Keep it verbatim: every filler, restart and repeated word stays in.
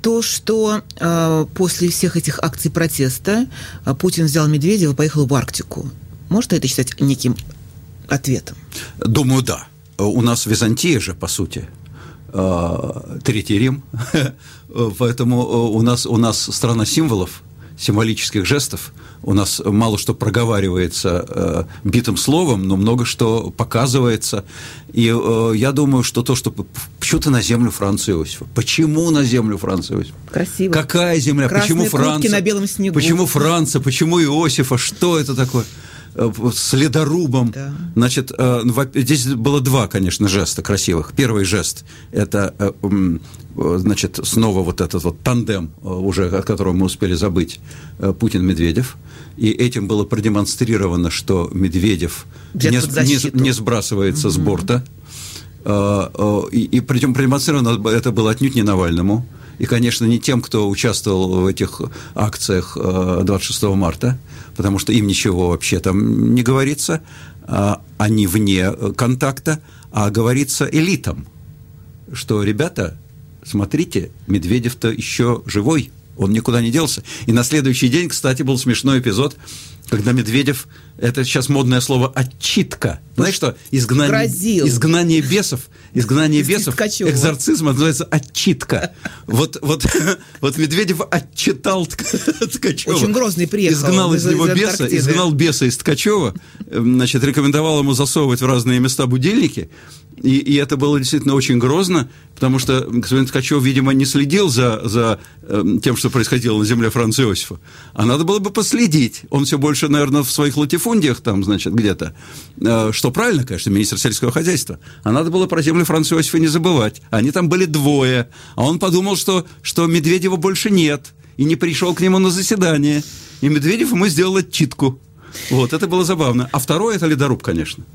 то, что э, после всех этих акций протеста э, Путин взял Медведева и поехал в Арктику. Можно это считать неким ответом? Думаю, да. У нас Византия же, по сути, Третий Рим, поэтому у нас, у нас страна символов, символических жестов, у нас мало что проговаривается битым словом, но много что показывается, и я думаю, что то, что почему-то на землю Франца Иосифа, почему на землю Франца Иосифа? Красиво. Какая земля? Красные почему Франция? на белом снегу. Почему Франция? Почему Иосифа? Что это такое? С ледорубом. Да. Значит, здесь было два, конечно, жеста красивых. Первый жест – это, значит, снова вот этот вот тандем, уже от которого мы успели забыть, Путин-Медведев. И этим было продемонстрировано, что Медведев не, не, не сбрасывается угу. с борта. И, и причем продемонстрировано это было отнюдь не Навальному. И, конечно, не тем, кто участвовал в этих акциях двадцать шестого марта, потому что им ничего вообще там не говорится, они вне контакта, а говорится элитам, что, ребята, смотрите, Медведев-то еще живой, он никуда не делся. И на следующий день, кстати, был смешной эпизод, когда Медведев, это сейчас модное слово «отчитка». Знаешь что? Изгнание, изгнание бесов, изгнание бесов, экзорцизм называется «отчитка». Вот, вот, вот Медведев отчитал Ткачева. Очень грозный приехал. Изгнал из него беса, изгнал беса из Ткачева, значит, рекомендовал ему засовывать в разные места будильники. И, и это было действительно очень грозно, потому что господин Ткачев, видимо, не следил за, за э, тем, что происходило на земле Франца Иосифа. А надо было бы последить. Он все больше, наверное, в своих латифундиях там, значит, где-то. Э, что правильно, конечно, министр сельского хозяйства. А надо было про землю Франца Иосифа не забывать. Они там были двое. А он подумал, что, что Медведева больше нет. И не пришел к нему на заседание. И Медведев ему сделал отчитку. Вот, это было забавно. А второе – это ледоруб, конечно.